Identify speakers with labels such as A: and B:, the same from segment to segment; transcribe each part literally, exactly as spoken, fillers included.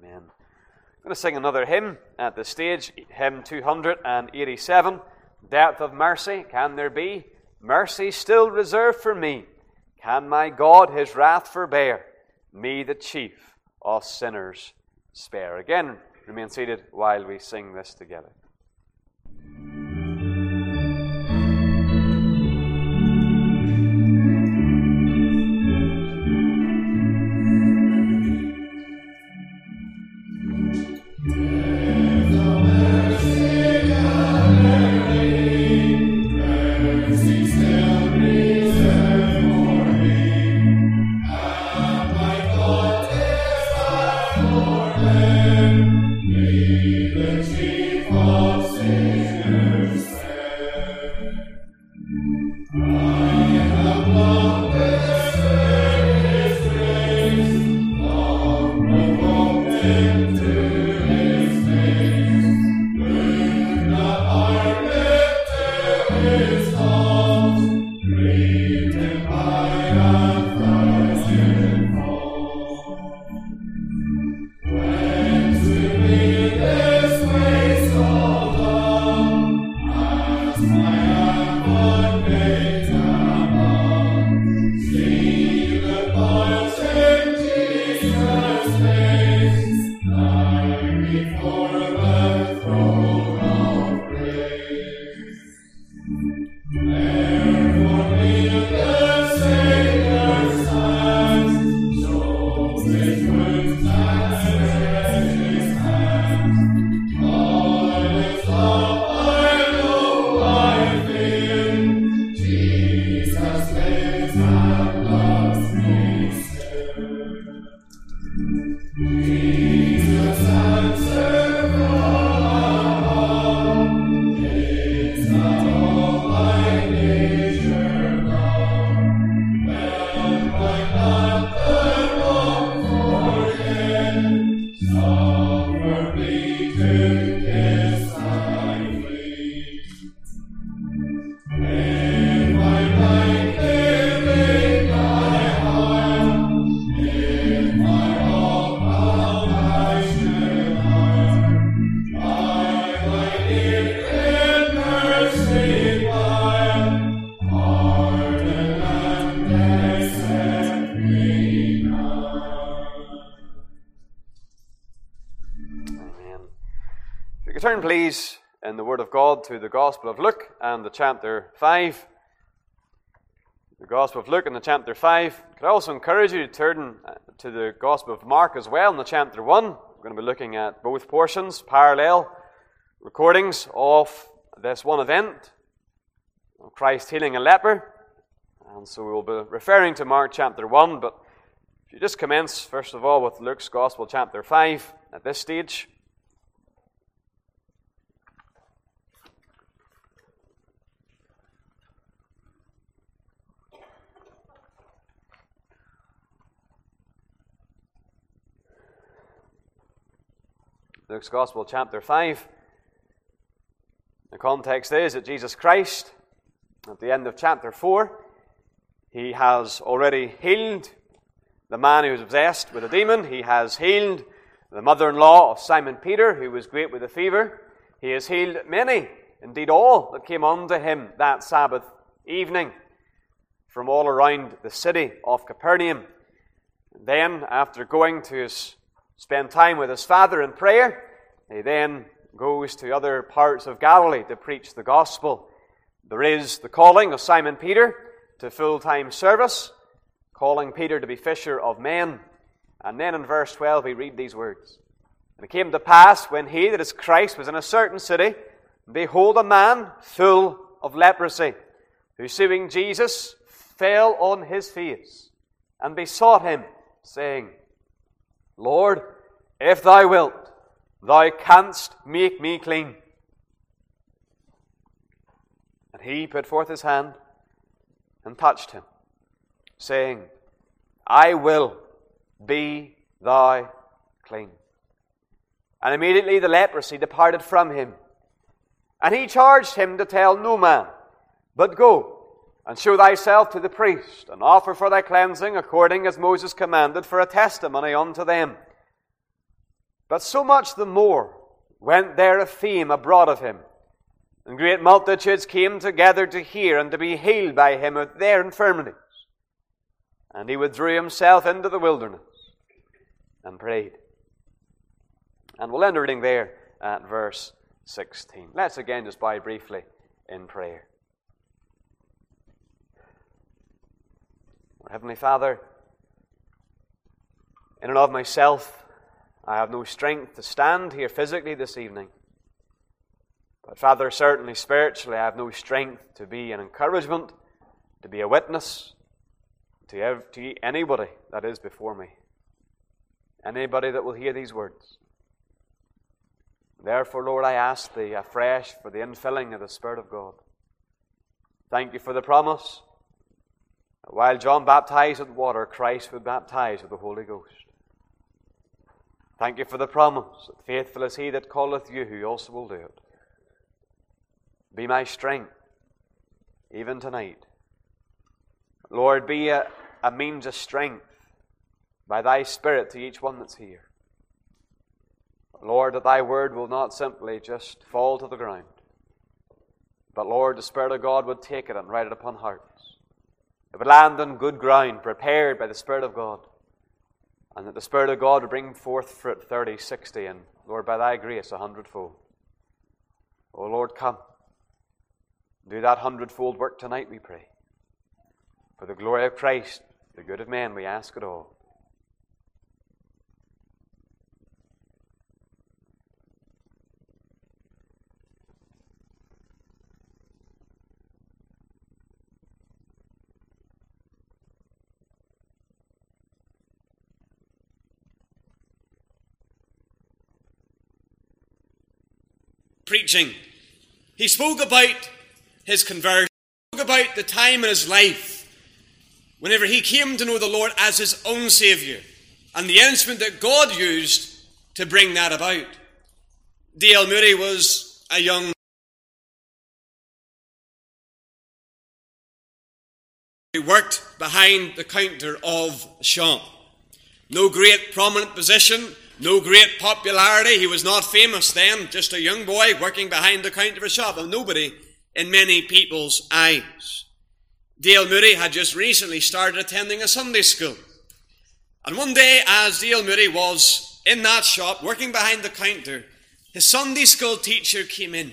A: Amen. I'm going to sing another hymn at this stage, hymn two hundred eighty-seven. Depth of mercy, can there be mercy still reserved for me? Can my God his wrath forbear? Me, the chief of sinners, spare. Again, remain seated while we sing this together. Turn, please, in the Word of God to the Gospel of Luke and the chapter five. The Gospel of Luke and the chapter five. Could I also encourage you to turn to the Gospel of Mark as well in the chapter one. We're going to be looking at both portions, parallel recordings of this one event, of Christ healing a leper. And so we will be referring to Mark chapter one, but if you just commence, first of all, with Luke's Gospel chapter five at this stage. Luke's Gospel, chapter five. The context is that Jesus Christ, at the end of chapter four, He has already healed the man who was possessed with a demon. He has healed the mother-in-law of Simon Peter, who was great with a fever. He has healed many, indeed all, that came unto Him that Sabbath evening from all around the city of Capernaum. And then, after going to his spend time with his Father in prayer, he then goes to other parts of Galilee to preach the gospel. There is the calling of Simon Peter to full-time service, calling Peter to be fisher of men. And then in verse twelve we read these words. And it came to pass, when he, that is Christ, was in a certain city, behold, a man full of leprosy, who seeing Jesus fell on his face, and besought him, saying, Lord, if thou wilt, thou canst make me clean. And he put forth his hand and touched him, saying, I will, be thou clean. And immediately the leprosy departed from him. And he charged him to tell no man, but go, and show thyself to the priest, and offer for thy cleansing according as Moses commanded, for a testimony unto them. But so much the more went there a fame abroad of him, and great multitudes came together to hear and to be healed by him of their infirmities. And he withdrew himself into the wilderness and prayed. And we'll end the reading there at verse sixteen. Let's again just bow briefly in prayer. Our Heavenly Father, in and of myself, I have no strength to stand here physically this evening. But Father, certainly spiritually, I have no strength to be an encouragement, to be a witness to, ev- to anybody that is before me. Anybody that will hear these words. Therefore, Lord, I ask Thee afresh for the infilling of the Spirit of God. Thank You for the promise that while John baptized with water, Christ would baptize with the Holy Ghost. Thank You for the promise that faithful is He that calleth You, who also will do it. Be my strength, even tonight. Lord, be a, a means of strength by Thy Spirit to each one that's here. Lord, that Thy word will not simply just fall to the ground, but Lord, the Spirit of God would take it and write it upon hearts. It would land on good ground, prepared by the Spirit of God, and that the Spirit of God would bring forth fruit thirty, sixty, and Lord, by Thy grace, a hundredfold. O Lord, come. Do that hundredfold work tonight, we pray. For the glory of Christ, the good of men, we ask it all.
B: Preaching. He spoke about his conversion. He spoke about the time in his life whenever he came to know the Lord as his own Saviour and the instrument that God used to bring that about. D L Moody was a young who worked behind the counter of a shop. No great prominent position, no great popularity. He was not famous then, just a young boy working behind the counter of a shop, and nobody in many people's eyes. D L Moody had just recently started attending a Sunday school. And one day, as D L Moody was in that shop, working behind the counter, his Sunday school teacher came in.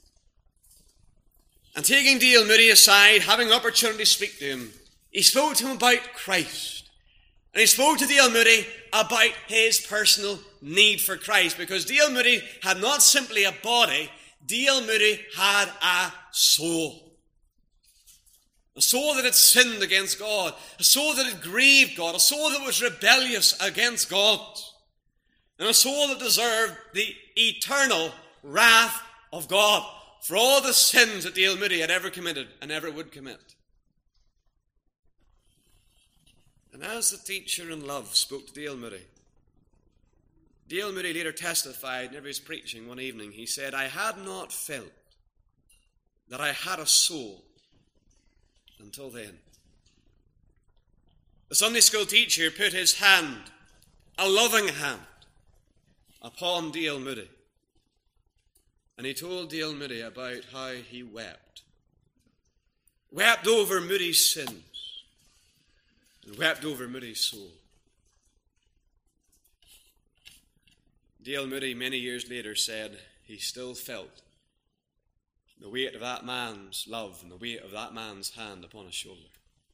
B: And taking D L Moody aside, having an opportunity to speak to him, he spoke to him about Christ. And he spoke to D L Moody about his personal need for Christ, because D L Moody had not simply a body, D L Moody had a soul. A soul that had sinned against God, a soul that had grieved God, a soul that was rebellious against God, and a soul that deserved the eternal wrath of God for all the sins that D L Moody had ever committed and ever would commit. And as the teacher in love spoke to D L Moody, D L Moody later testified in his preaching one evening. He said, "I had not felt that I had a soul until then." The Sunday school teacher put his hand, a loving hand, upon D L Moody. And he told D L Moody about how he wept. Wept over Moody's sins. And wept over Moody's soul. D L Moody, many years later, said he still felt the weight of that man's love and the weight of that man's hand upon his shoulder.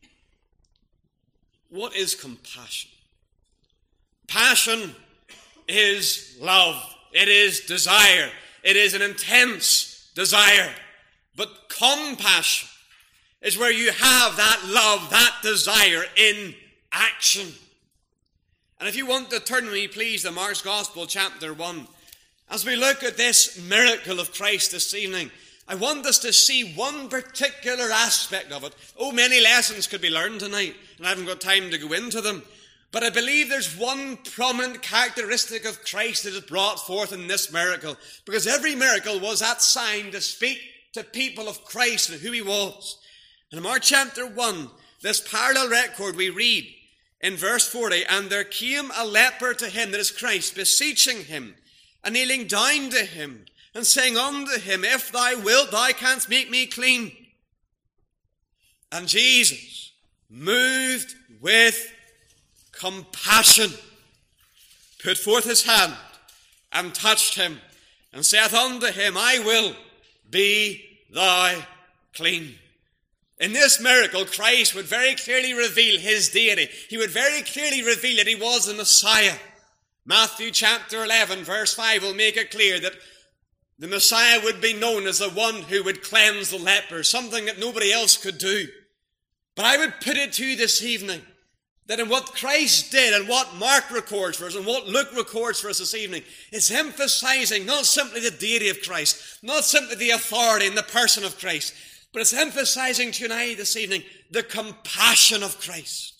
B: What is compassion? Passion is love. It is desire. It is an intense desire. But compassion is where you have that love, that desire in action. And if you want to turn with me, please, to Mark's Gospel, chapter one. As we look at this miracle of Christ this evening, I want us to see one particular aspect of it. Oh, many lessons could be learned tonight, and I haven't got time to go into them. But I believe there's one prominent characteristic of Christ that is brought forth in this miracle, because every miracle was that sign to speak to people of Christ and who he was. And in Mark chapter one, this parallel record we read, in verse forty, and there came a leper to him, that is Christ, beseeching him, and kneeling down to him, and saying unto him, If thou wilt, thou canst make me clean. And Jesus, moved with compassion, put forth his hand, and touched him, and saith unto him, I will, be thou clean. In this miracle, Christ would very clearly reveal his deity. He would very clearly reveal that he was the Messiah. Matthew chapter eleven, verse five will make it clear that the Messiah would be known as the one who would cleanse the leper, something that nobody else could do. But I would put it to you this evening, that in what Christ did and what Mark records for us and what Luke records for us this evening, it's emphasizing not simply the deity of Christ, not simply the authority in the person of Christ, but it's emphasizing to you and I this evening the compassion of Christ.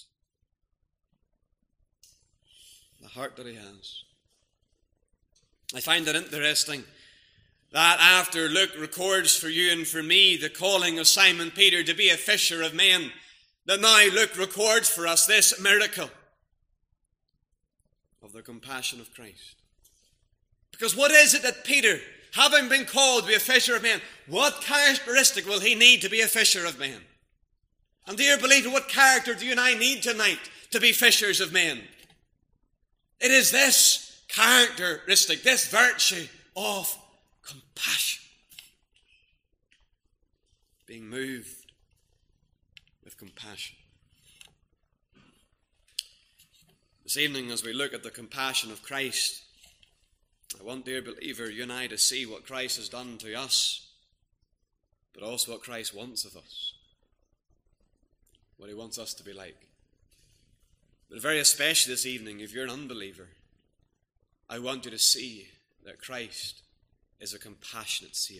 B: The heart that he has. I find it interesting that after Luke records for you and for me the calling of Simon Peter to be a fisher of men, that now Luke records for us this miracle of the compassion of Christ. Because what is it that Peter, having been called to be a fisher of men, what characteristic will he need to be a fisher of men? And dear believer, what character do you and I need tonight to be fishers of men? It is this characteristic, this virtue of compassion. Being moved with compassion. This evening, as we look at the compassion of Christ, I want, dear believer, you and I to see what Christ has done to us, but also what Christ wants of us, what he wants us to be like. But very especially this evening, if you're an unbeliever, I want you to see that Christ is a compassionate Savior.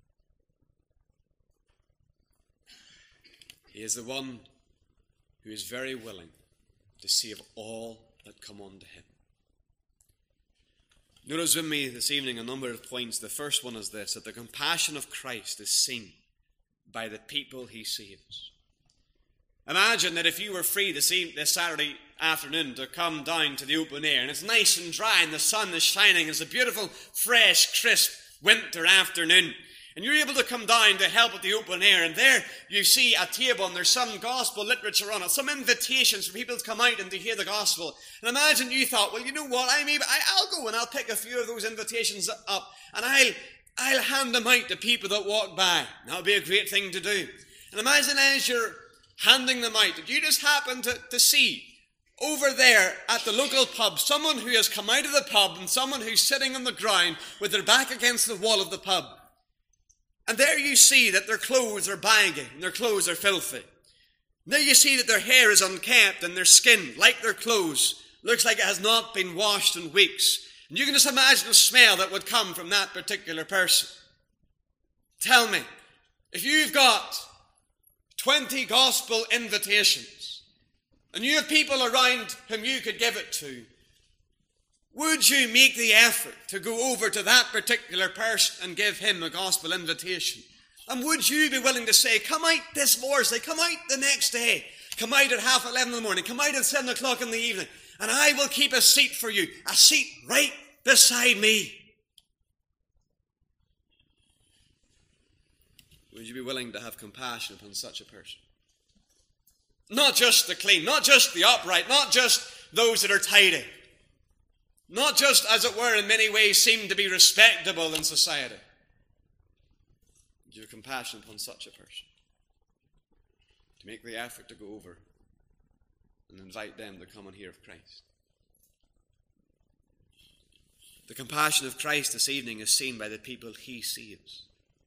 B: He is the one who is very willing to save all that come unto him. Notice with me this evening a number of points. The first one is this, that the compassion of Christ is seen by the people he saves. Imagine that if you were free this, evening, this Saturday afternoon to come down to the open air, and it's nice and dry and the sun is shining, it's a beautiful, fresh, crisp winter afternoon, and you're able to come down to help at the open air, and there you see a table and there's some gospel literature on it, some invitations for people to come out and to hear the gospel. And imagine you thought, well, you know what, I maybe I, I'll go and I'll pick a few of those invitations up and I'll, I'll hand them out to people that walk by. That would be a great thing to do. And imagine as you're handing them out, did you just happen to, to see over there at the local pub someone who has come out of the pub and someone who's sitting on the ground with their back against the wall of the pub? And there you see that their clothes are baggy and their clothes are filthy. And there you see that their hair is unkempt and their skin, like their clothes, looks like it has not been washed in weeks. And you can just imagine the smell that would come from that particular person. Tell me, if you've got twenty gospel invitations and you have people around whom you could give it to, would you make the effort to go over to that particular person and give him a gospel invitation? And would you be willing to say, come out this Thursday, come out the next day, come out at half eleven in the morning, come out at seven o'clock in the evening, and I will keep a seat for you, a seat right beside me? Would you be willing to have compassion upon such a person? Not just the clean, not just the upright, not just those that are tidy. Not just, as it were, in many ways seem to be respectable in society. Do you have compassion upon such a person? To make the effort to go over and invite them to come and hear of Christ. The compassion of Christ this evening is seen by the people he saves.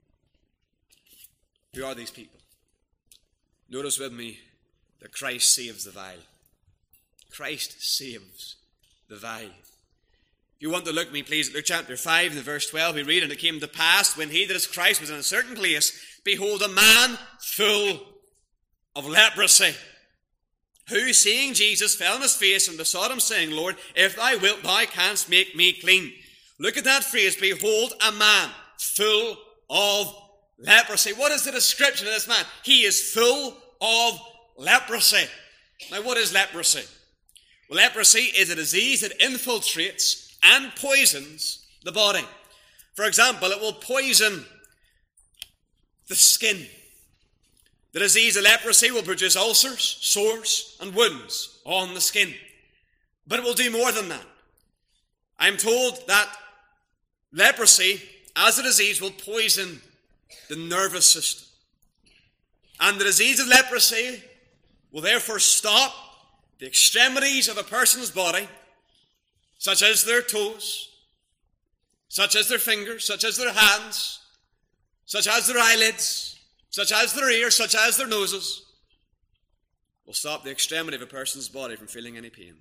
B: Who are these people? Notice with me that Christ saves the vile. Christ saves the vile. If you want to look with me, please, at Luke chapter five, in the verse twelve, we read, And it came to pass, when he that is Christ was in a certain place, behold, a man full of leprosy, who, seeing Jesus, fell on his face and besought him, saying, Lord, if thou wilt, thou canst make me clean. Look at that phrase, behold, a man full of leprosy. What is the description of this man? He is full of leprosy. Now, what is leprosy? Well, leprosy is a disease that infiltrates and poisons the body. For example, it will poison the skin. The disease of leprosy will produce ulcers, sores, and wounds on the skin. But it will do more than that. I'm told that leprosy, as a disease, will poison the nervous system. And the disease of leprosy will therefore stop the extremities of a person's body, such as their toes, such as their fingers, such as their hands, such as their eyelids, such as their ears, such as their noses, will stop the extremity of a person's body from feeling any pain.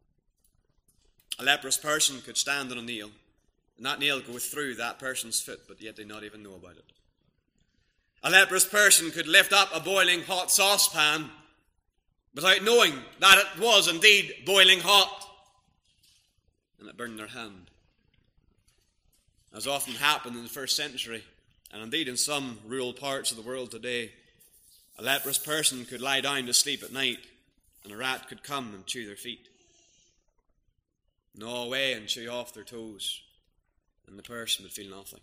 B: A leprous person could stand on a nail, and that nail go through that person's foot, but yet they not even know about it. A leprous person could lift up a boiling hot saucepan without knowing that it was indeed boiling hot, and it burned their hand. As often happened in the first century, and indeed in some rural parts of the world today, a leprous person could lie down to sleep at night, and a rat could come and chew their feet, gnaw away and chew off their toes, and the person would feel nothing.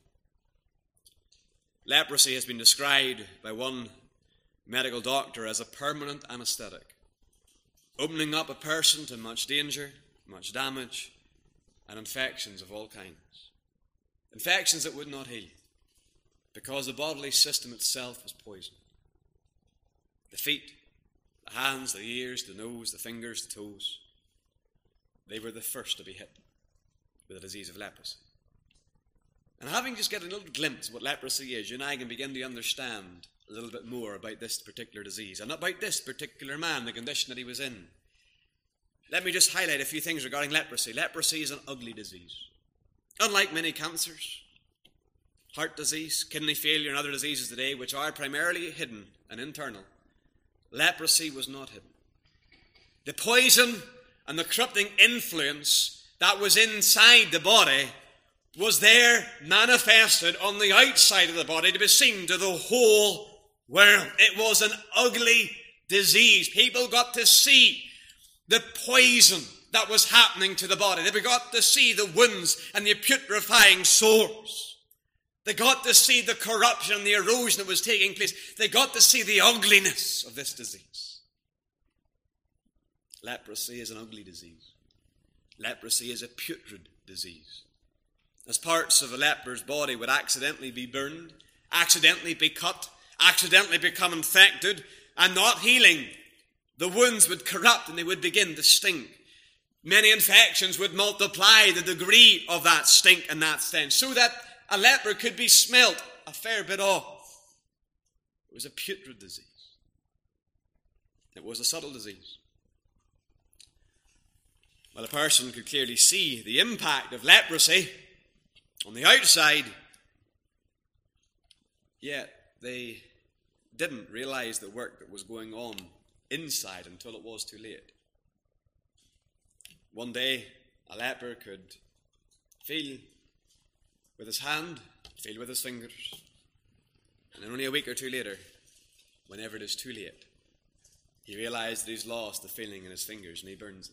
B: Leprosy has been described by one medical doctor as a permanent anesthetic, opening up a person to much danger, much damage, and infections of all kinds. Infections that would not heal, because the bodily system itself was poisoned. The feet, the hands, the ears, the nose, the fingers, the toes, they were the first to be hit with the disease of leprosy. And having just got a little glimpse of what leprosy is, you and I can begin to understand a little bit more about this particular disease, and about this particular man, the condition that he was in. Let me just highlight a few things regarding leprosy. Leprosy is an ugly disease. Unlike many cancers, heart disease, kidney failure, and other diseases today, which are primarily hidden and internal, leprosy was not hidden. The poison and the corrupting influence that was inside the body was there manifested on the outside of the body to be seen to the whole world. It was an ugly disease. People got to see the poison that was happening to the body. They got to see the wounds and the putrefying sores. They got to see the corruption and the erosion that was taking place. They got to see the ugliness of this disease. Leprosy is an ugly disease. Leprosy is a putrid disease. As parts of a leper's body would accidentally be burned, accidentally be cut, accidentally become infected, and not healing, the wounds would corrupt and they would begin to stink. Many infections would multiply the degree of that stink and that stench, so that a leper could be smelt a fair bit off. It was a putrid disease. It was a subtle disease. Well, a person could clearly see the impact of leprosy on the outside, yet they didn't realize the work that was going on inside until it was too late. One day, a leper could feel with his hand, feel with his fingers, and then only a week or two later, whenever it is too late, he realized that he's lost the feeling in his fingers and he burns them.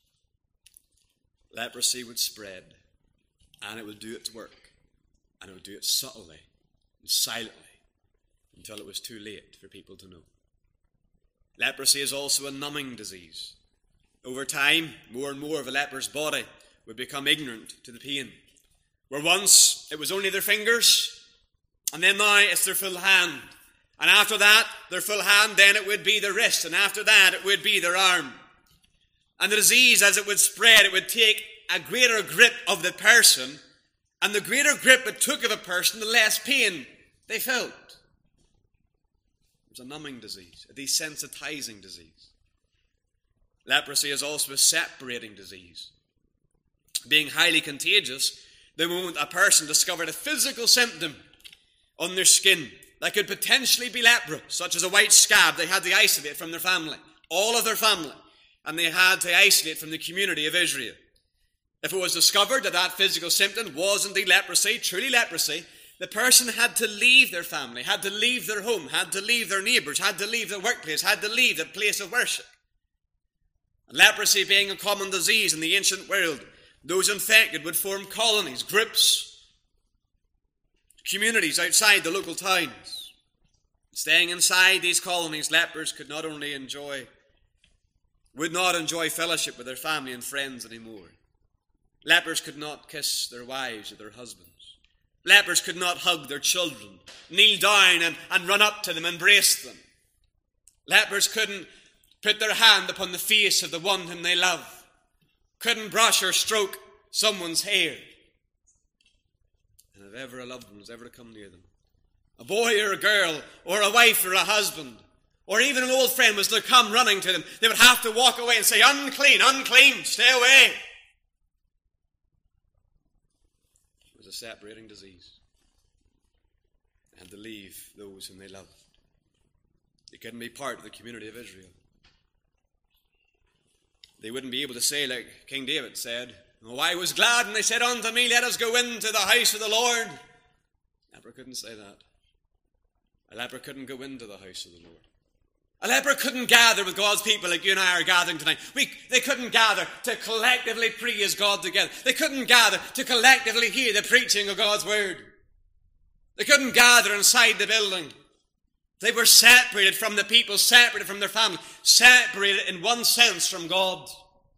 B: Leprosy would spread, and it would do its work, and it would do it subtly and silently until it was too late for people to know. Leprosy is also a numbing disease. Over time, more and more of a leper's body would become ignorant to the pain. Where once it was only their fingers, and then now it's their full hand. And after that, their full hand, then it would be their wrist, and after that, it would be their arm. And the disease, as it would spread, it would take a greater grip of the person, and the greater grip it took of a person, the less pain they felt. It was a numbing disease, a desensitizing disease. Leprosy is also a separating disease, being highly contagious the moment a person discovered a physical symptom on their skin that could potentially be lepra, such as a white scab. They had to isolate from their family, all of their family, and they had to isolate from the community of Israel. If it was discovered that that physical symptom was indeed leprosy, truly leprosy, the person had to leave their family, had to leave their home, had to leave their neighbours, had to leave their workplace, had to leave the place of worship. And leprosy being a common disease in the ancient world, those infected would form colonies, groups, communities outside the local towns. Staying inside these colonies, lepers could not only enjoy, would not enjoy fellowship with their family and friends anymore. Lepers could not kiss their wives or their husbands. Lepers could not hug their children, kneel down and, and run up to them, embrace them. Lepers couldn't put their hand upon the face of the one whom they love, couldn't brush or stroke someone's hair. And if ever a loved one was ever to come near them, a boy or a girl, or a wife or a husband, or even an old friend was to come running to them, they would have to walk away and say, unclean, unclean, stay away. It was a separating disease. They had to leave those whom they loved. They couldn't be part of the community of Israel. They wouldn't be able to say like King David said, "Oh, I was glad when they said unto me, let us go into the house of the Lord." A leper couldn't say that. A leper couldn't go into the house of the Lord. A leper couldn't gather with God's people like you and I are gathering tonight. We, they couldn't gather to collectively praise God together. They couldn't gather to collectively hear the preaching of God's word. They couldn't gather inside the building. They were separated from the people, separated from their family, separated in one sense from God.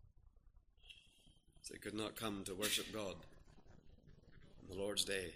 B: They could not come to worship God on the Lord's day.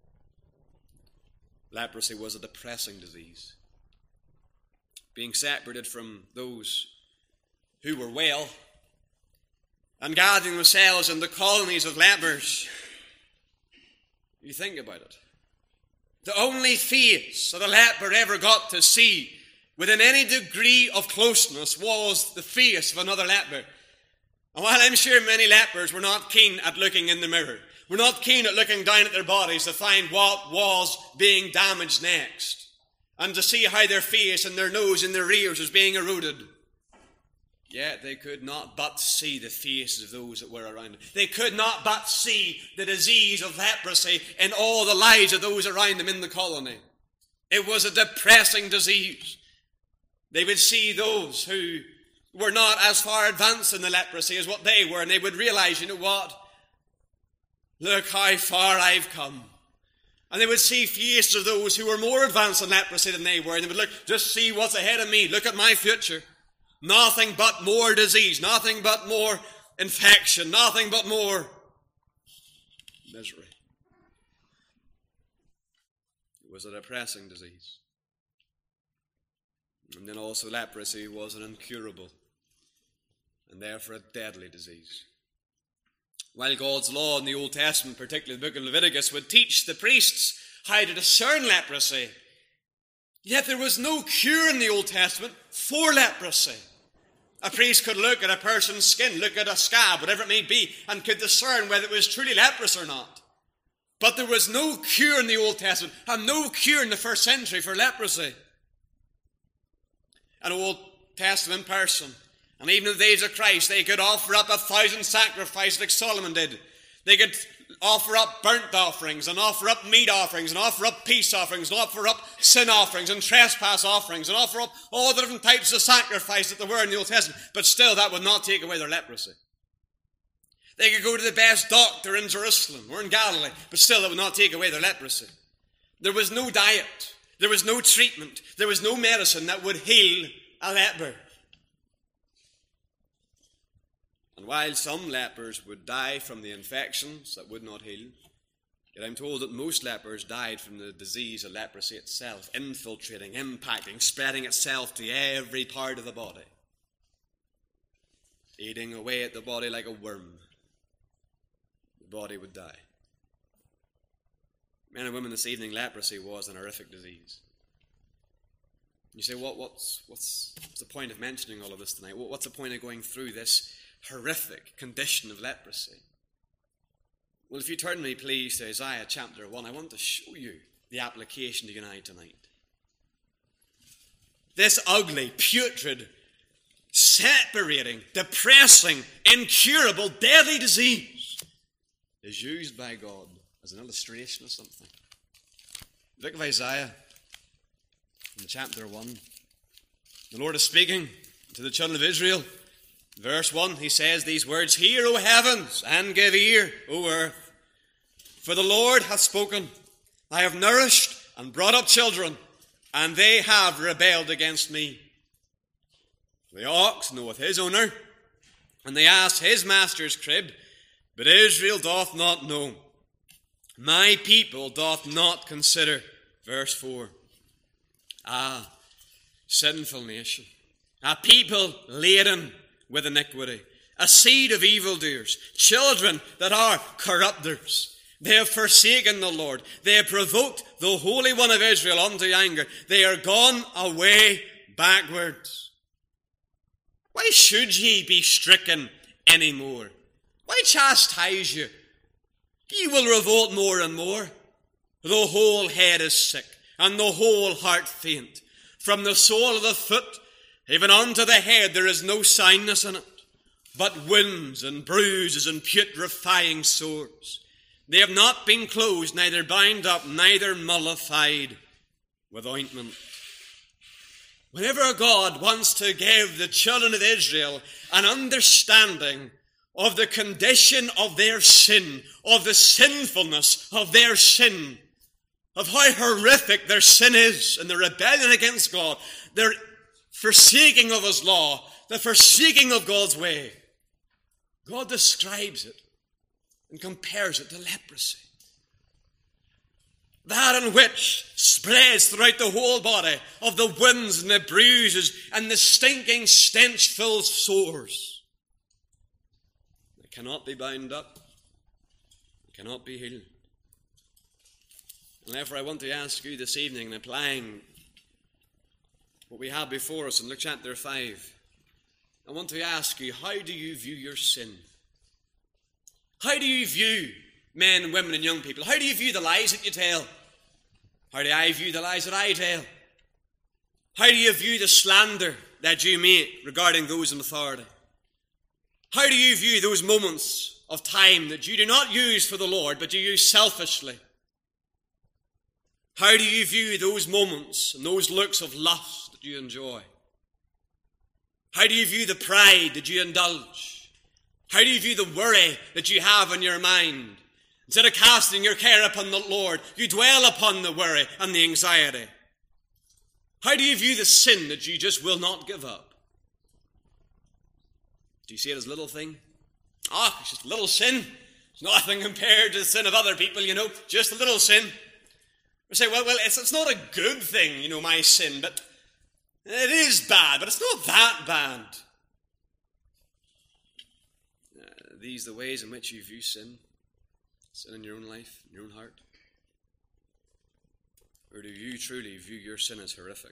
B: Leprosy was a depressing disease. Being separated from those who were well and gathering themselves in the colonies of lepers. You think about it. The only face that a leper ever got to see within any degree of closeness was the face of another leper. And while I'm sure many lepers were not keen at looking in the mirror, were not keen at looking down at their bodies to find what was being damaged next, and to see how their face and their nose and their ears was being eroded, yet they could not but see the faces of those that were around them. They could not but see the disease of leprosy in all the lives of those around them in the colony. It was a depressing disease. They would see those who were not as far advanced in the leprosy as what they were, and they would realize, you know what? Look how far I've come. And they would see faces of those who were more advanced in leprosy than they were, and they would look, just see what's ahead of me. Look at my future. Nothing but more disease, nothing but more infection, nothing but more misery. It was a depressing disease. And then also leprosy was an incurable and therefore a deadly disease. While God's law in the Old Testament, particularly the book of Leviticus, would teach the priests how to discern leprosy, yet there was no cure in the Old Testament for leprosy. A priest could look at a person's skin, look at a scab, whatever it may be, and could discern whether it was truly leprous or not. But there was no cure in the Old Testament, and no cure in the first century for leprosy. An Old Testament person, and even in the days of Christ, they could offer up a thousand sacrifices like Solomon did. They could offer up burnt offerings, and offer up meat offerings, and offer up peace offerings, and offer up sin offerings, and trespass offerings, and offer up all the different types of sacrifice that there were in the Old Testament. But still, that would not take away their leprosy. They could go to the best doctor in Jerusalem or in Galilee, but still that would not take away their leprosy. There was no diet. There was no treatment. There was no medicine that would heal a leper. And while some lepers would die from the infections that would not heal, yet I'm told that most lepers died from the disease of leprosy itself, infiltrating, impacting, spreading itself to every part of the body, eating away at the body like a worm. The body would die. Men and women this evening, leprosy was an horrific disease. You say, what, what's, what's, what's the point of mentioning all of this tonight? What's the point of going through this horrific condition of leprosy? Well, if you turn me, please, to Isaiah chapter one, I want to show you the application to you and I tonight. This ugly, putrid, separating, depressing, incurable, deadly disease is used by God as an illustration of something. Look at Isaiah in chapter one. The Lord is speaking to the children of Israel. Verse one, he says these words, Hear, O heavens, and give ear, O earth. For the Lord hath spoken. I have nourished and brought up children, and they have rebelled against me. The ox knoweth his owner, and the ass his master's crib, but Israel doth not know. My people doth not consider. Verse four. Ah, sinful nation, a people laden with iniquity, a seed of evildoers, children that are corrupters. They have forsaken the Lord. They have provoked the Holy One of Israel unto anger. They are gone away backwards. Why should ye be stricken any more? Why chastise you? Ye will revolt more and more. The whole head is sick, and the whole heart faint. From the sole of the foot even unto the head there is no soundness in it, but wounds and bruises and putrefying sores. They have not been closed, neither bound up, neither mollified with ointment. Whenever God wants to give the children of Israel an understanding of the condition of their sin, of the sinfulness of their sin, of how horrific their sin is and the rebellion against God, their forsaking of His law, the forsaking of God's way, God describes it and compares it to leprosy. That in which spreads throughout the whole body of the wounds and the bruises and the stinking stench-filled sores. They cannot be bound up. They cannot be healed. And therefore I want to ask you this evening, in applying what we have before us in Luke chapter five, I want to ask you, how do you view your sin? How do you view men, women, and young people? How do you view the lies that you tell? How do I view the lies that I tell? How do you view the slander that you make regarding those in authority? How do you view those moments of time that you do not use for the Lord, but you use selfishly? How do you view those moments and those looks of lust that you enjoy? How do you view the pride that you indulge? How do you view the worry that you have in your mind? Instead of casting your care upon the Lord, you dwell upon the worry and the anxiety. How do you view the sin that you just will not give up? Do you see it as a little thing? Ah, oh, it's just a little sin. It's nothing compared to the sin of other people, you know, just a little sin. We say, well, well, it's, it's not a good thing, you know, my sin, but it is bad, but it's not that bad. Uh, these are the ways in which you view sin? Sin in your own life, in your own heart? Or do you truly view your sin as horrific?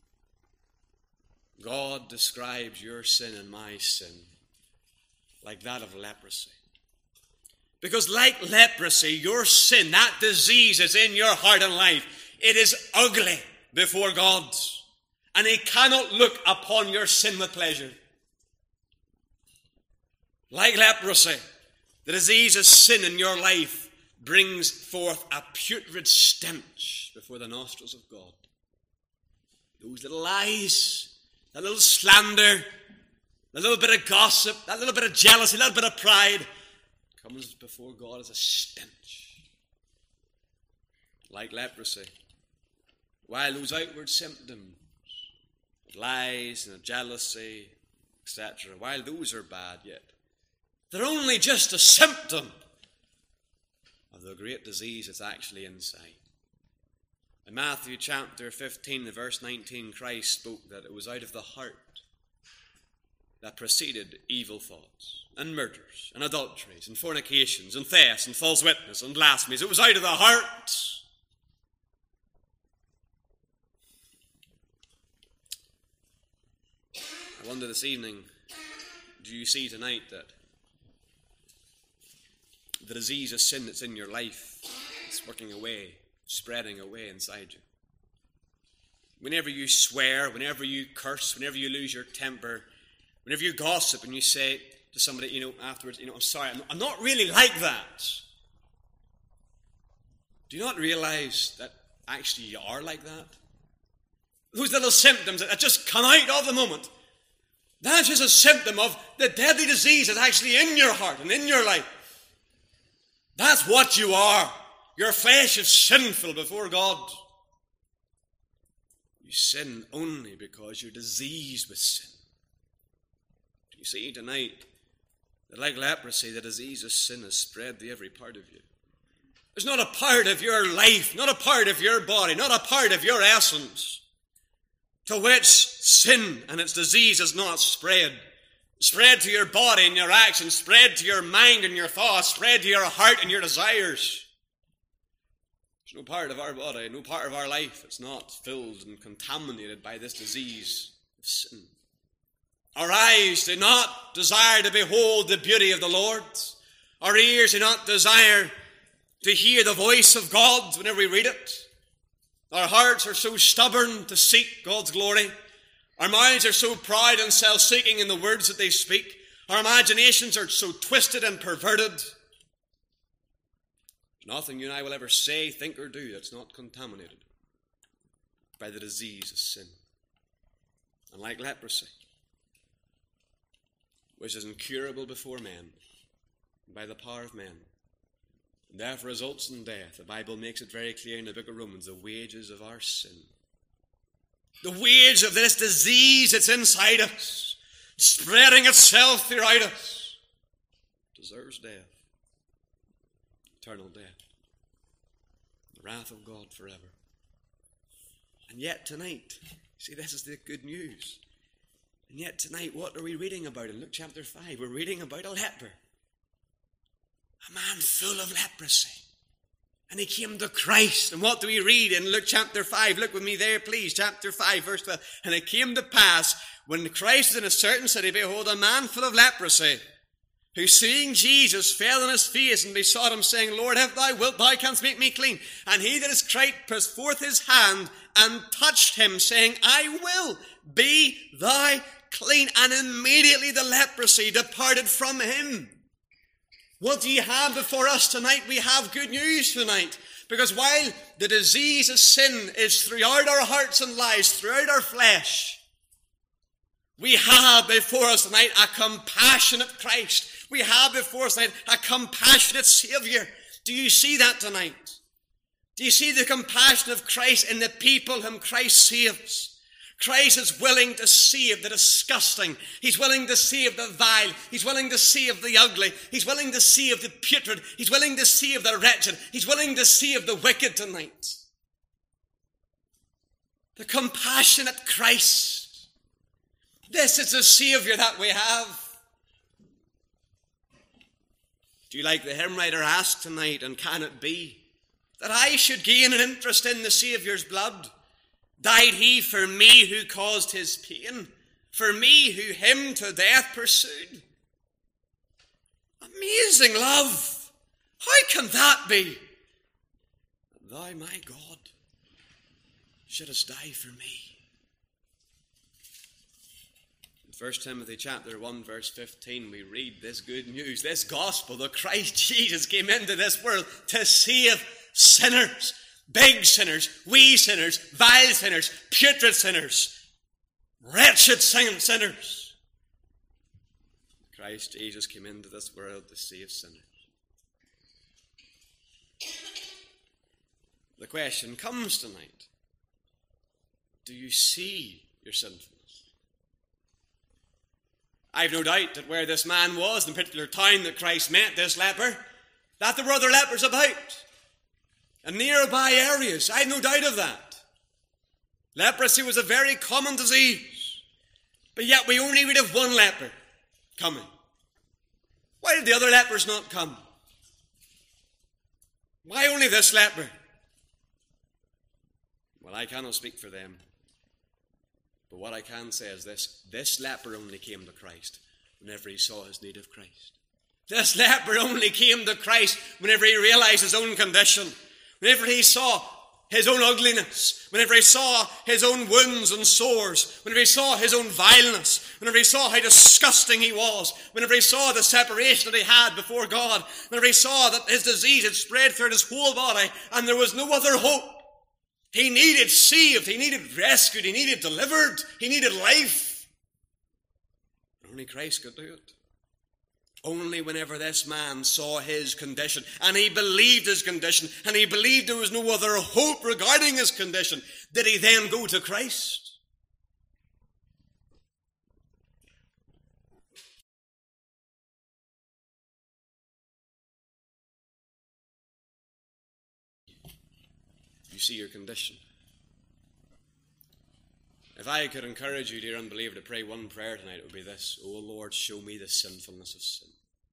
B: God describes your sin and my sin like that of leprosy. Because like leprosy, your sin, that disease is in your heart and life. It is ugly before God. And He cannot look upon your sin with pleasure. Like leprosy, the disease of sin in your life brings forth a putrid stench before the nostrils of God. Those little lies, that little slander, that little bit of gossip, that little bit of jealousy, that little bit of pride comes before God as a stench. Like leprosy. While those outward symptoms of lies and of jealousy, et cetera, while those are bad yet, they're only just a symptom of the great disease that's actually inside. In Matthew chapter fifteen, the verse nineteen, Christ spoke that it was out of the heart that proceeded evil thoughts, and murders, and adulteries, and fornications, and thefts, and false witness, and blasphemies. It was out of the heart. I wonder this evening, do you see tonight that the disease of sin that's in your life is working away, spreading away inside you? Whenever you swear, whenever you curse, whenever you lose your temper, whenever you gossip and you say to somebody, you know, afterwards, you know, I'm sorry, I'm, I'm not really like that. Do you not realize that actually you are like that? Those little symptoms that just come out of the moment. That's just a symptom of the deadly disease that's actually in your heart and in your life. That's what you are. Your flesh is sinful before God. You sin only because you're diseased with sin. You see tonight that like leprosy, the disease of sin has spread to every part of you. There's not a part of your life, not a part of your body, not a part of your essence to which sin and its disease has not spread. Spread to your body and your actions, spread to your mind and your thoughts, spread to your heart and your desires. There's no part of our body, no part of our life that's not filled and contaminated by this disease of sin. Our eyes do not desire to behold the beauty of the Lord. Our ears do not desire to hear the voice of God whenever we read it. Our hearts are so stubborn to seek God's glory. Our minds are so proud and self-seeking in the words that they speak. Our imaginations are so twisted and perverted. There's nothing you and I will ever say, think, or do that's not contaminated by the disease of sin. And like leprosy, which is incurable before men, by the power of men, and therefore results in death. The Bible makes it very clear in the book of Romans, the wages of our sin. The wage of this disease that's inside us, spreading itself throughout us, deserves death. Eternal death. The wrath of God forever. And yet tonight, see, this is the good news. And yet tonight, what are we reading about in Luke chapter five? We're reading about a leper. A man full of leprosy. And he came to Christ. And what do we read in Luke chapter five? Look with me there, please. Chapter five, verse twelve. And it came to pass, when Christ was in a certain city, behold, a man full of leprosy, who seeing Jesus fell on his face and besought him, saying, Lord, if thou wilt, thou canst make me clean. And he that is Christ put forth his hand and touched him, saying, I will, be thou clean. And immediately the leprosy departed from him. What do you have before us tonight? We have good news tonight. Because while the disease of sin is throughout our hearts and lives, throughout our flesh, we have before us tonight a compassionate Christ. We have before us tonight a compassionate Savior. Do you see that tonight? Do you see the compassion of Christ in the people whom Christ saves? Christ is willing to save the disgusting. He's willing to save the vile. He's willing to save the ugly. He's willing to save the putrid. He's willing to save the wretched. He's willing to save the wicked tonight. The compassionate Christ. This is the Savior that we have. Do you, like the hymn writer asked tonight, and can it be that I should gain an interest in the Saviour's blood? Died he for me who caused his pain, for me who him to death pursued? Amazing love! How can that be? Thou, my God, shouldest die for me. In First Timothy chapter one, verse fifteen, we read this good news, this gospel, that Christ Jesus came into this world to save sinners. Big sinners, wee sinners, vile sinners, putrid sinners, wretched sinners. Christ Jesus came into this world to save sinners. The question comes tonight, do you see your sinfulness? I've no doubt that where this man was, in the particular town that Christ met this leper, that there were other lepers about. And nearby areas, I have no doubt of that. Leprosy was a very common disease. But yet we only read of one leper coming. Why did the other lepers not come? Why only this leper? Well, I cannot speak for them. But what I can say is this. This leper only came to Christ whenever he saw his need of Christ. This leper only came to Christ whenever he realized his own condition. Whenever he saw his own ugliness, whenever he saw his own wounds and sores, whenever he saw his own vileness, whenever he saw how disgusting he was, whenever he saw the separation that he had before God, whenever he saw that his disease had spread through his whole body and there was no other hope. He needed saved, he needed rescued, he needed delivered, he needed life. Only Christ could do it. Only whenever this man saw his condition, and he believed his condition, and he believed there was no other hope regarding his condition, did he then go to Christ. You see your condition. If I could encourage you, dear unbeliever, to pray one prayer tonight, it would be this: O Lord, show me the sinfulness of sin.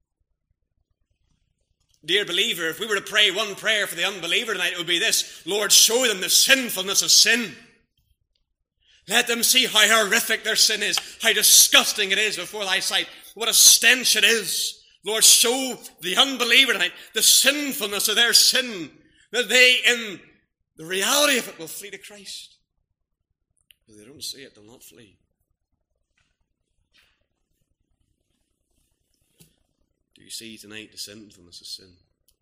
B: Dear believer, if we were to pray one prayer for the unbeliever tonight, it would be this: Lord, show them the sinfulness of sin. Let them see how horrific their sin is, how disgusting it is before thy sight, what a stench it is. Lord, show the unbeliever tonight the sinfulness of their sin, that they, in the reality of it, will flee to Christ. If they don't see it, they'll not flee. Do you see tonight the sinfulness of sin?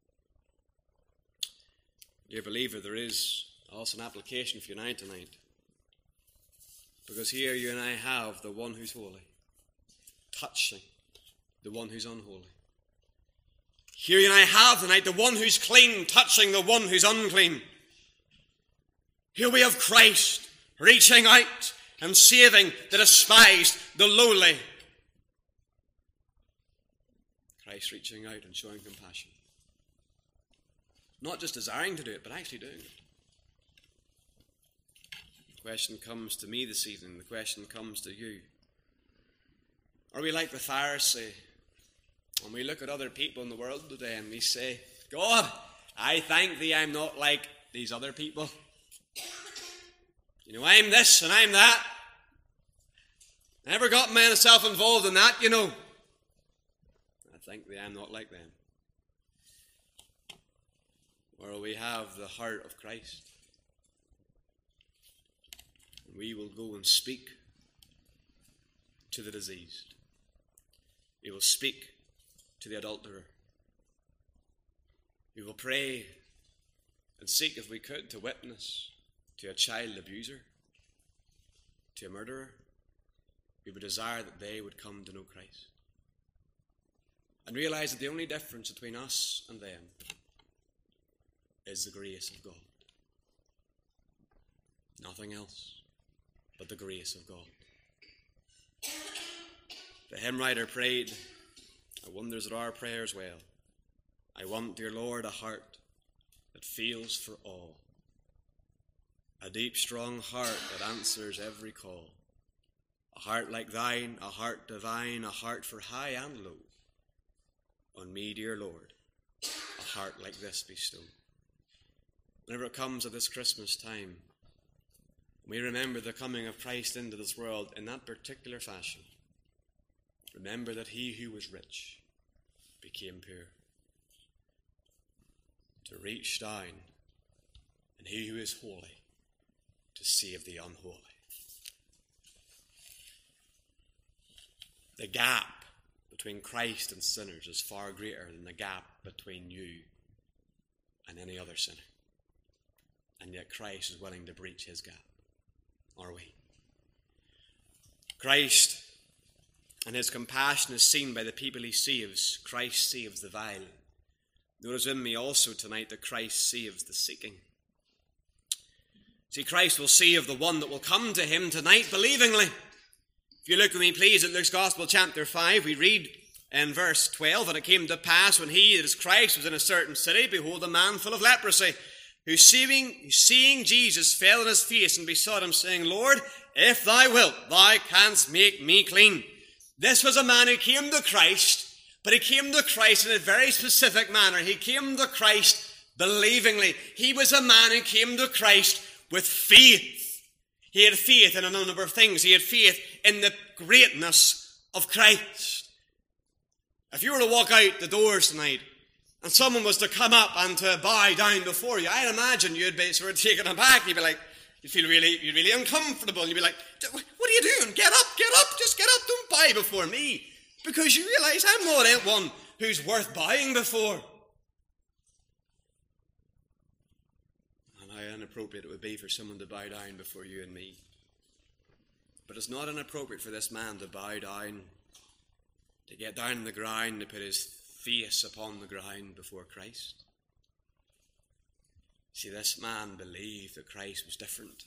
B: Dear believer, there is also an application for you now tonight. Because here you and I have the one who's holy, touching the one who's unholy. Here you and I have tonight the one who's clean, touching the one who's unclean. Here we have Christ reaching out and saving the despised, the lowly. Christ reaching out and showing compassion. Not just desiring to do it, but actually doing it. The question comes to me this evening, the question comes to you. Are we like the Pharisee? When we look at other people in the world today and we say, God, I thank thee I'm not like these other people. You know, I'm this and I'm that. I never got myself involved in that, you know. I think that I'm not like them. Where we have the heart of Christ. We will go and speak to the diseased. We will speak to the adulterer. We will pray and seek, if we could, to witness to a child abuser, to a murderer. We would desire that they would come to know Christ. And realize that the only difference between us and them is the grace of God. Nothing else but the grace of God. The hymn writer prayed, I wonders at our prayers well. I want, dear Lord, a heart that feels for all. A deep, strong heart that answers every call. A heart like thine, a heart divine, a heart for high and low. On me, dear Lord, a heart like this bestow. Whenever it comes at this Christmas time, we remember the coming of Christ into this world in that particular fashion. Remember that he who was rich became poor, to reach down, and he who is holy to save the unholy. The gap between Christ and sinners is far greater than the gap between you and any other sinner. And yet Christ is willing to breach his gap. Are we? Christ and his compassion is seen by the people he saves. Christ saves the vile. Notice in me also tonight that Christ saves the seeking. See, Christ will save the one that will come to him tonight believingly. If you look with me, please, at Luke's Gospel, chapter five, we read in verse twelve, and it came to pass when he, that is Christ, was in a certain city, behold, a man full of leprosy, who seeing, seeing Jesus fell on his face and besought him, saying, Lord, if thou wilt, thou canst make me clean. This was a man who came to Christ, but he came to Christ in a very specific manner. He came to Christ believingly. He was a man who came to Christ with faith. He had faith in a number of things. He had faith in the greatness of Christ. If you were to walk out the doors tonight and someone was to come up and to bow down before you, I'd imagine you'd be sort of taken aback. You'd be like, you'd feel really, you'd really uncomfortable. You'd be like, what are you doing? Get up, get up, just get up. Don't bow before me. Because you realize I'm not one who's worth bowing before. And how inappropriate it would be for someone to bow down before you and me. But it's not inappropriate for this man to bow down to get down on the ground, to put his face upon the ground before Christ. See, this man believed that Christ was different.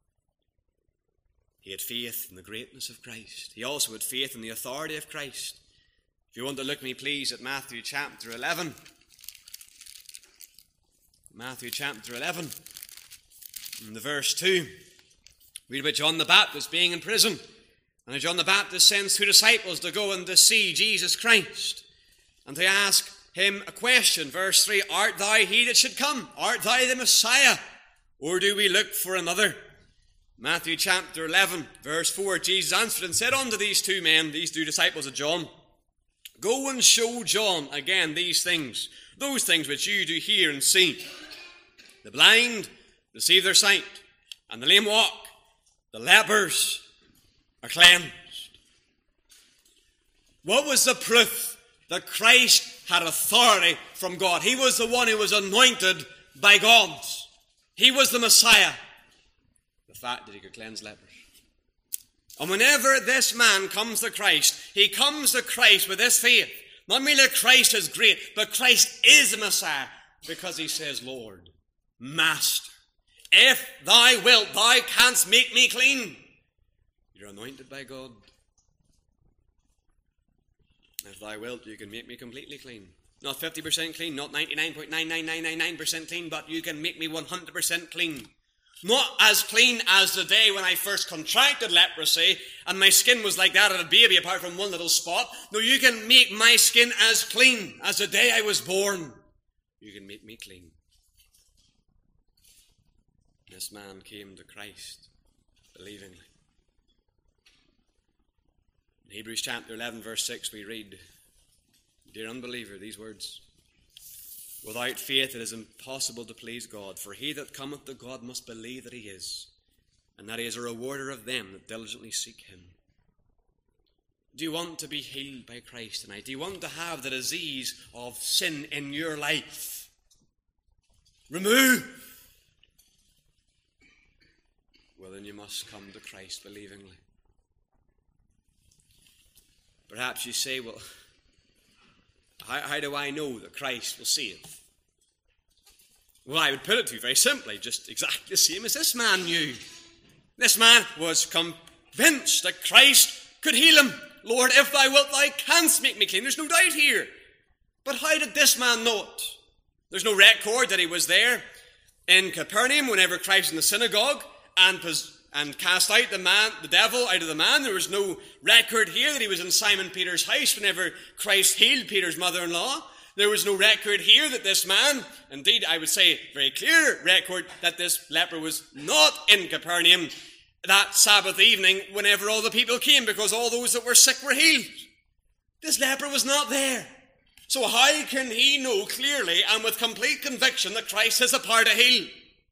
B: He had faith in the greatness of Christ. He also had faith in the authority of Christ. If you want to look with me, please, at Matthew chapter eleven. Matthew chapter eleven, in the verse two. Read about John the Baptist being in prison. And John the Baptist sends two disciples to go and to see Jesus Christ, and to ask him a question. Verse three, art thou he that should come? Art thou the Messiah? Or do we look for another? Matthew chapter eleven, verse four, Jesus answered and said unto these two men, these two disciples of John, go and show John again these things, those things which you do hear and see. The blind receive their sight, and the lame walk, the lepers are cleansed. What was the proof that Christ had authority from God? He was the one who was anointed by God. He was the Messiah. The fact that he could cleanse lepers. And whenever this man comes to Christ, he comes to Christ with this faith. Not merely that Christ is great, but Christ is the Messiah, because he says, Lord, Master, if thou wilt, thou canst make me clean. You're anointed by God. If thou wilt, you can make me completely clean. Not fifty percent clean, not ninety-nine point nine nine nine nine nine percent clean, but you can make me one hundred percent clean. Not as clean as the day when I first contracted leprosy and my skin was like that of a baby apart from one little spot. No, you can make my skin as clean as the day I was born. You can make me clean. This man came to Christ believingly. In Hebrews chapter eleven, verse six, we read, dear unbeliever, these words, without faith it is impossible to please God, for he that cometh to God must believe that he is, and that he is a rewarder of them that diligently seek him. Do you want to be healed by Christ tonight? Do you want to have the disease of sin in your life removed? Well, then you must come to Christ believingly. Perhaps you say, well, how, how do I know that Christ will save? Well, I would put it to you very simply, just exactly the same as this man knew. This man was convinced that Christ could heal him. Lord, if thou wilt, thou canst make me clean. There's no doubt here. But how did this man know it? There's no record that he was there in Capernaum whenever Christ was in the synagogue and, and cast out the man, the devil out of the man. There was no record here that he was in Simon Peter's house whenever Christ healed Peter's mother-in-law. There was no record here that this man, indeed I would say very clear record, that this leper was not in Capernaum that Sabbath evening whenever all the people came, because all those that were sick were healed. This leper was not there. So how can he know clearly and with complete conviction that Christ has the power to heal?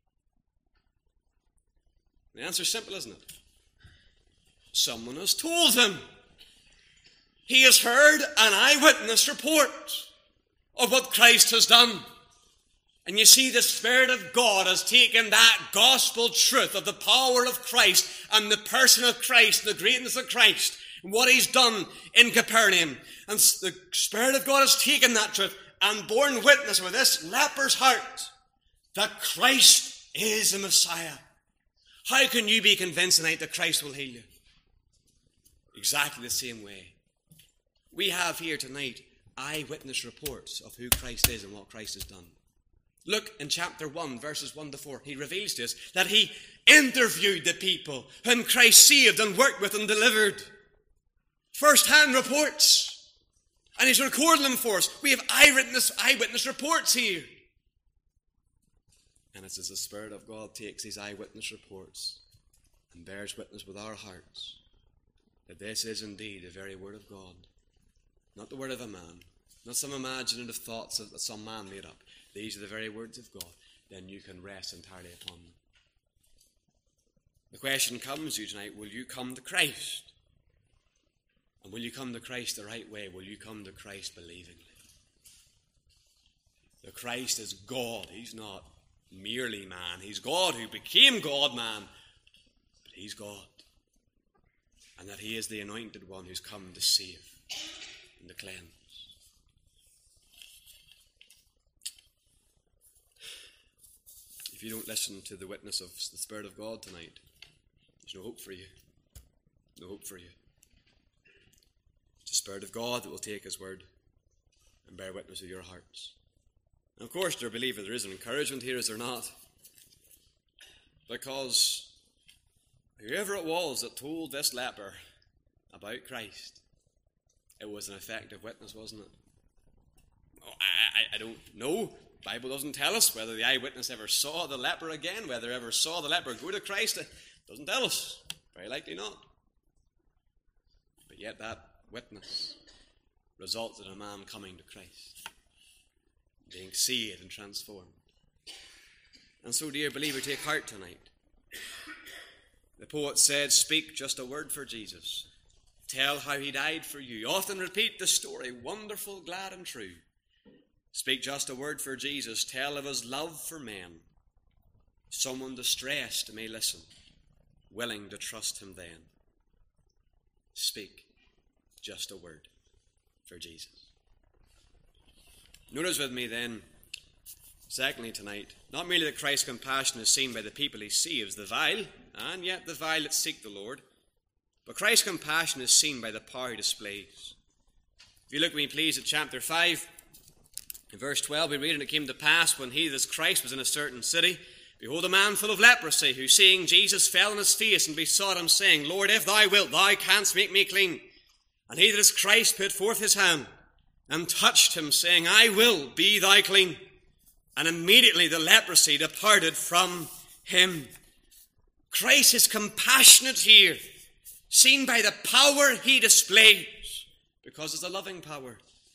B: The answer is simple, isn't it? Someone has told him. He has heard an eyewitness report of what Christ has done. And you see, the Spirit of God has taken that gospel truth of the power of Christ and the person of Christ, the greatness of Christ, and what he's done in Capernaum. And the Spirit of God has taken that truth and borne witness with this leper's heart that Christ is the Messiah. How can you be convinced tonight that Christ will heal you? Exactly the same way. We have here tonight eyewitness reports of who Christ is and what Christ has done. Look in chapter one, verses one to four. He reveals to us that he interviewed the people whom Christ saved and worked with and delivered. First-hand reports. And he's recording them for us. We have eyewitness, eyewitness reports here. And it's as the Spirit of God takes these eyewitness reports and bears witness with our hearts that this is indeed the very word of God. Not the word of a man. Not some imaginative thoughts that some man made up. These are the very words of God. Then you can rest entirely upon them. The question comes to you tonight, will you come to Christ? And will you come to Christ the right way? Will you come to Christ believingly? The Christ is God. He's not merely man. He's God who became God-man. But he's God. And that he is the anointed one who's come to save. and to cleanse. If you don't listen to the witness of the Spirit of God tonight, there's no hope for you. No hope for you. It's the Spirit of God that will take His word and bear witness with your hearts. And of course, dear believer, there is an encouragement here, is there not? Because whoever it was that told this leper about Christ, it was an effective witness, wasn't it? Oh, I, I, I don't know. The Bible doesn't tell us whether the eyewitness ever saw the leper again, whether ever saw the leper go to Christ. It doesn't tell us. Very likely not. But yet that witness resulted in a man coming to Christ, being saved and transformed. And so, dear believer, take heart tonight. The poet said, speak just a word for Jesus. Tell how he died for you. Often repeat the story, wonderful, glad, and true. Speak just a word for Jesus. Tell of his love for men. Someone distressed may listen, willing to trust him then. Speak just a word for Jesus. Notice with me then, secondly tonight, not merely that Christ's compassion is seen by the people he saves, the vile, and yet the vile that seek the Lord, but Christ's compassion is seen by the power he displays. If you look with me, please, at chapter five, in verse twelve, we read, and it came to pass, when he, this Christ, was in a certain city, behold, a man full of leprosy, who, seeing Jesus, fell on his face and besought him, saying, Lord, if thou wilt, thou canst make me clean. And he that is Christ put forth his hand, and touched him, saying, I will, be thou clean. And immediately the leprosy departed from him. Christ is compassionate here, seen by the power he displays, because it's a loving power.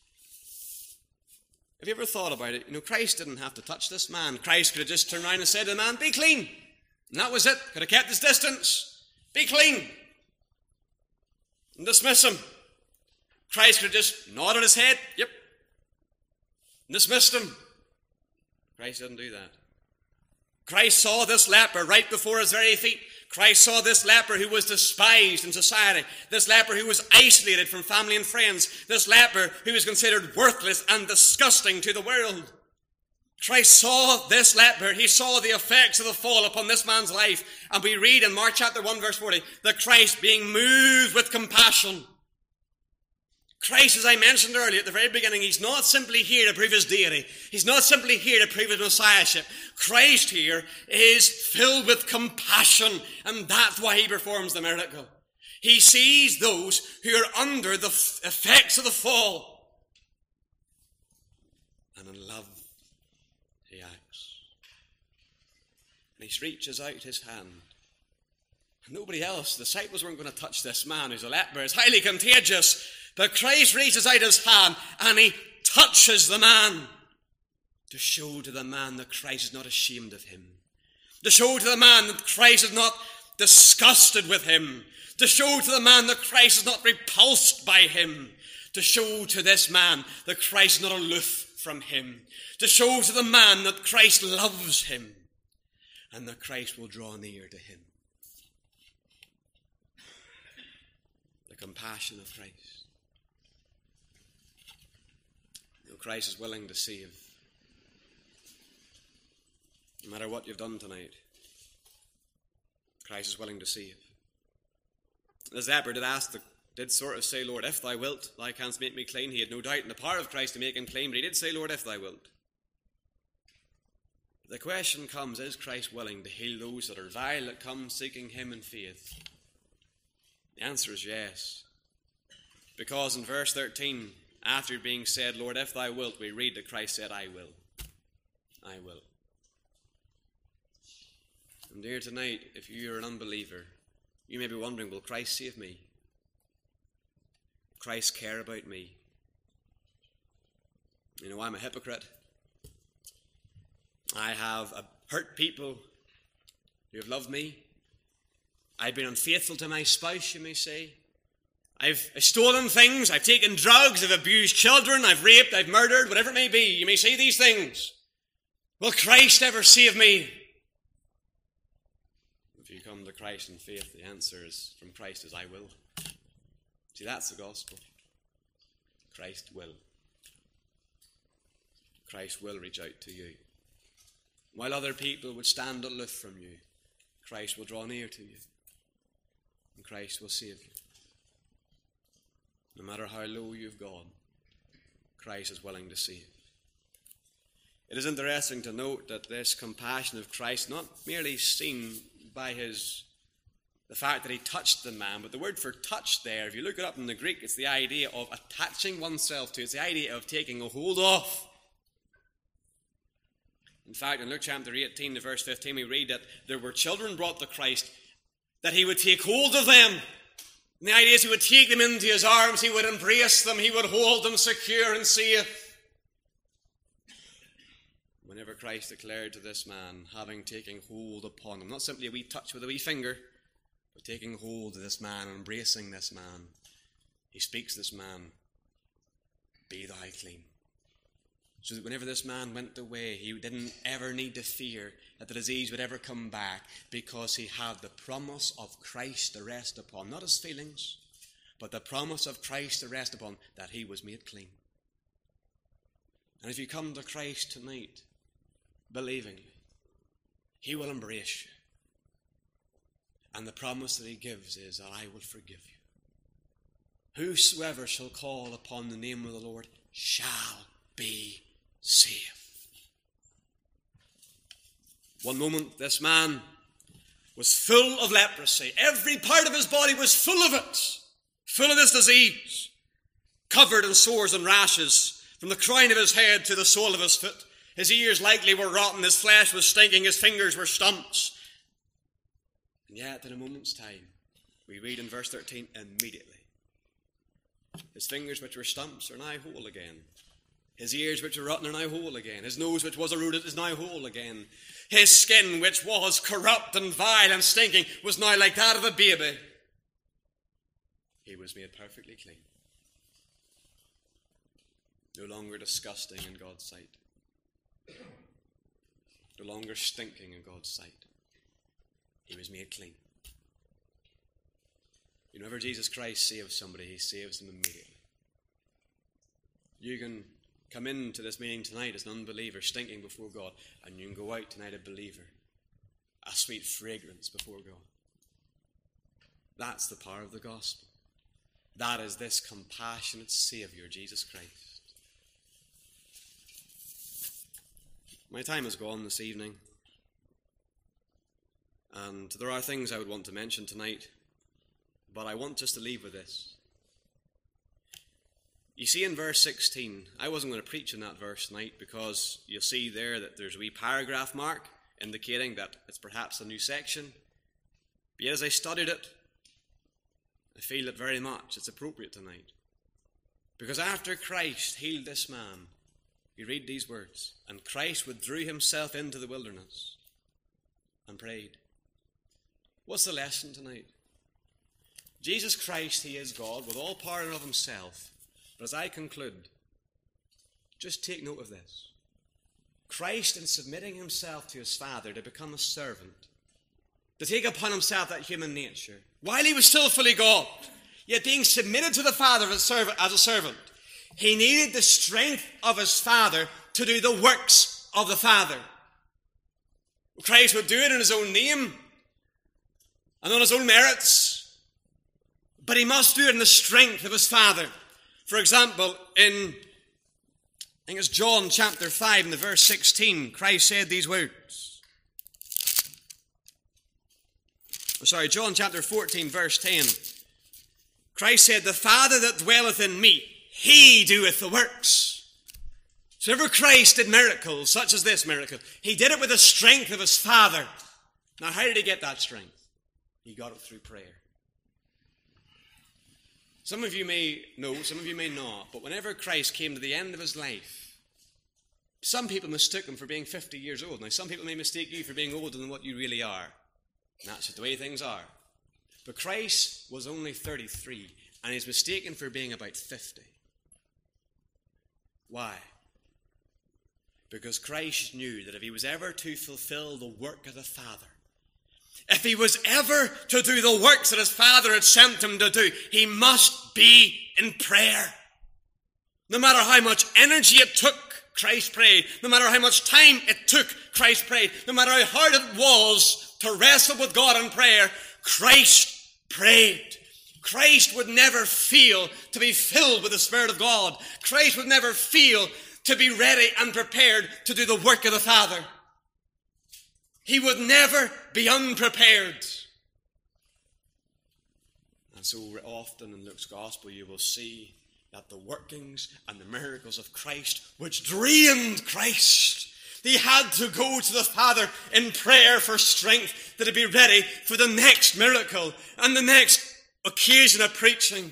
B: Have you ever thought about it? You know, Christ didn't have to touch this man. Christ could have just turned around and said to the man, be clean. And that was it. Could have kept his distance. Be clean. And dismiss him. Christ could have just nodded his head. Yep. And dismissed him. Christ didn't do that. Christ saw this leper right before his very feet. Christ saw this leper who was despised in society, this leper who was isolated from family and friends, this leper who was considered worthless and disgusting to the world. Christ saw this leper. He saw the effects of the fall upon this man's life. And we read in Mark chapter one verse forty, that Christ, being moved with compassion. Christ, as I mentioned earlier at the very beginning, he's not simply here to prove his deity. He's not simply here to prove his messiahship. Christ here is filled with compassion, and that's why he performs the miracle. He sees those who are under the f- effects of the fall. And in love, he acts. And he reaches out his hand. Nobody else, the disciples weren't going to touch this man who's a leper. It's highly contagious. But Christ reaches out his hand and he touches the man to show to the man that Christ is not ashamed of him. To show to the man that Christ is not disgusted with him. To show to the man that Christ is not repulsed by him. To show to this man that Christ is not aloof from him. To show to the man that Christ loves him and that Christ will draw near to him. The compassion of Christ. Christ is willing to save. No matter what you've done tonight, Christ is willing to save. The leper did ask, the, did sort of say, Lord, if thou wilt, thou canst make me clean. He had no doubt in the power of Christ to make him clean, but he did say, Lord, if thou wilt. The question comes, is Christ willing to heal those that are vile, that come seeking him in faith? The answer is yes. Because in verse thirteen, after being said, Lord, if thou wilt, we read that Christ said, I will. I will. And dear, tonight, if you're an unbeliever, you may be wondering, will Christ save me? Christ care about me? You know, I'm a hypocrite. I have hurt people who have loved me. I've been unfaithful to my spouse, you may say. I've stolen things, I've taken drugs, I've abused children, I've raped, I've murdered, whatever it may be. You may say these things. Will Christ ever save me? If you come to Christ in faith, the answer is from Christ is I will. See, that's the gospel. Christ will. Christ will reach out to you. While other people would stand aloof from you, Christ will draw near to you. And Christ will save you. No matter how low you've gone, Christ is willing to save. It is interesting to note that this compassion of Christ, not merely seen by his the fact that he touched the man, but the word for touch there, if you look it up in the Greek, it's the idea of attaching oneself to. It's the idea of taking a hold of. In fact, in Luke chapter eighteen, verse fifteen, we read that there were children brought to Christ, that he would take hold of them. And the idea is he would take them into his arms, he would embrace them, he would hold them secure and safe. Whenever Christ declared to this man, having taken hold upon him, not simply a wee touch with a wee finger, but taking hold of this man, embracing this man, he speaks to this man, be thou clean. So that whenever this man went away, he didn't ever need to fear that the disease would ever come back, because he had the promise of Christ to rest upon. Not his feelings, but the promise of Christ to rest upon, that he was made clean. And if you come to Christ tonight, believingly, he will embrace you. And the promise that he gives is that I will forgive you. Whosoever shall call upon the name of the Lord shall be saved. One moment, this man was full of leprosy. Every part of his body was full of it, full of this disease, covered in sores and rashes from the crown of his head to the sole of his foot. His ears likely were rotten, his flesh was stinking, his fingers were stumps. And yet, in a moment's time, we read in verse thirteen, immediately, his fingers which were stumps are now whole again. His ears which were rotten are now whole again. His nose which was eroded is now whole again. His skin which was corrupt and vile and stinking was now like that of a baby. He was made perfectly clean. No longer disgusting in God's sight. No longer stinking in God's sight. He was made clean. Whenever Jesus Christ saves somebody, he saves them immediately. You can come into this meeting tonight as an unbeliever, stinking before God, and you can go out tonight a believer, a sweet fragrance before God. That's the power of the gospel. That is this compassionate Savior, Jesus Christ. My time is gone this evening, and there are things I would want to mention tonight, but I want just to leave with this. You see in verse sixteen, I wasn't going to preach in that verse tonight, because you'll see there that there's a wee paragraph mark indicating that it's perhaps a new section. But yet as I studied it, I feel that very much it's appropriate tonight. Because after Christ healed this man, we read these words, and Christ withdrew himself into the wilderness and prayed. What's the lesson tonight? Jesus Christ, he is God with all power of himself. But as I conclude, just take note of this. Christ, in submitting himself to his Father to become a servant, to take upon himself that human nature, while he was still fully God, yet being submitted to the Father as a servant, he needed the strength of his Father to do the works of the Father. Christ would do it in his own name and on his own merits, but he must do it in the strength of his Father. For example, in, I think it's John chapter five, in the verse sixteen, Christ said these words. Oh, sorry, John chapter fourteen, verse ten. Christ said, the Father that dwelleth in me, he doeth the works. So ever Christ did miracles, such as this miracle, he did it with the strength of his Father. Now, how did he get that strength? He got it through prayer. Some of you may know, some of you may not, but whenever Christ came to the end of his life, some people mistook him for being fifty years old. Now, some people may mistake you for being older than what you really are. And that's just the way things are. But Christ was only thirty-three, and he's mistaken for being about fifty. Why? Because Christ knew that if he was ever to fulfill the work of the Father, if he was ever to do the works that his Father had sent him to do, he must be in prayer. No matter how much energy it took, Christ prayed. No matter how much time it took, Christ prayed. No matter how hard it was to wrestle with God in prayer, Christ prayed. Christ would never fail to be filled with the Spirit of God. Christ would never fail to be ready and prepared to do the work of the Father. He would never be unprepared. And so often in Luke's Gospel you will see that the workings and the miracles of Christ, which drained Christ, he had to go to the Father in prayer for strength that he'd be ready for the next miracle and the next occasion of preaching.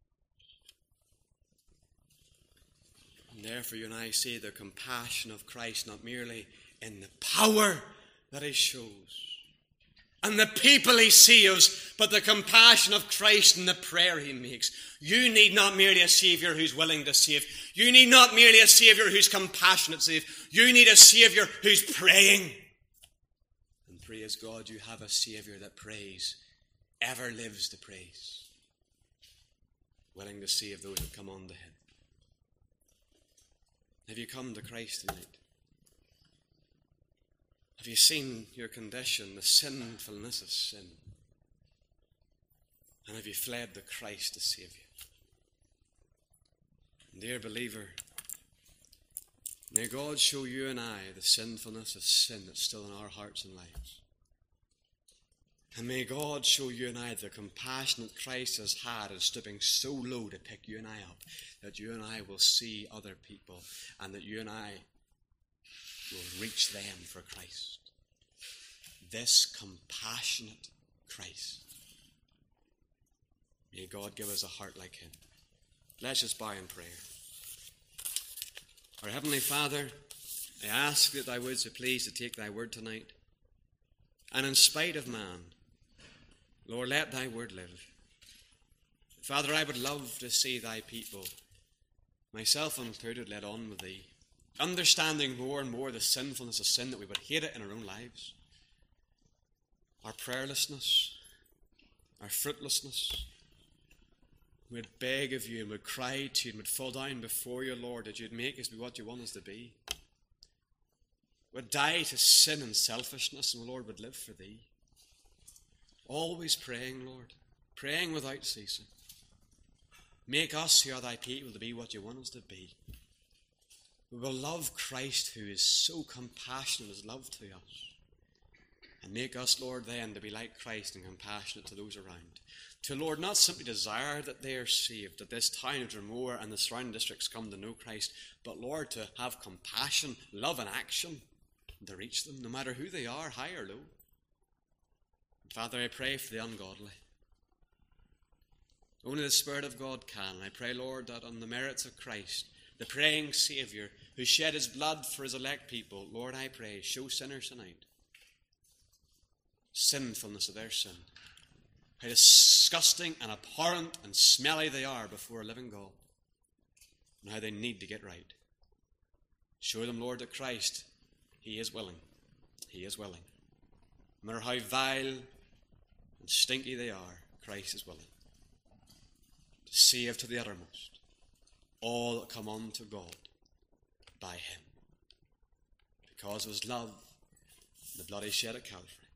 B: And therefore you and I see the compassion of Christ not merely in the power that he shows and the people he saves, but the compassion of Christ in the prayer he makes. You need not merely a Saviour who's willing to save. You need not merely a Saviour who's compassionate to save. You need a Saviour who's praying. And praise God, you have a Saviour that prays, ever lives to praise, willing to save those who come unto him. Have you come to Christ tonight? Have you seen your condition, the sinfulness of sin? And have you fled to Christ to save you? And dear believer, may God show you and I the sinfulness of sin that's still in our hearts and lives. And may God show you and I the compassion that Christ has had in stooping so low to pick you and I up, that you and I will see other people and that you and I will reach them for Christ. This compassionate Christ. May God give us a heart like him. Let's just bow in prayer. Our Heavenly Father, I ask that thou wouldst be pleased to take thy word tonight. And in spite of man, Lord, let thy word live. Father, I would love to see thy people, myself included, led on with thee, understanding more and more the sinfulness of sin, that we would hate it in our own lives, our prayerlessness, our fruitlessness. We would beg of you and would cry to you and would fall down before you, Lord, that you'd make us be what you want us to be. We would die to sin and selfishness, and Lord, would live for thee. Always praying, Lord, praying without ceasing. Make us who are thy people to be what you want us to be. We will love Christ, who is so compassionate as love to us. And make us, Lord, then to be like Christ and compassionate to those around. To, Lord, not simply desire that they are saved, that this town of Dromore and the surrounding districts come to know Christ, but, Lord, to have compassion, love and action, and to reach them, no matter who they are, high or low. Father, I pray for the ungodly. Only the Spirit of God can. And I pray, Lord, that on the merits of Christ, the praying Saviour who shed his blood for his elect people, Lord, I pray, show sinners tonight sinfulness of their sin. How disgusting and abhorrent and smelly they are before a living God. And how they need to get right. Show them, Lord, that Christ, he is willing. He is willing. No matter how vile and stinky they are, Christ is willing to save to the uttermost all that come unto God by him, because of his love, the blood he shed at Calvary.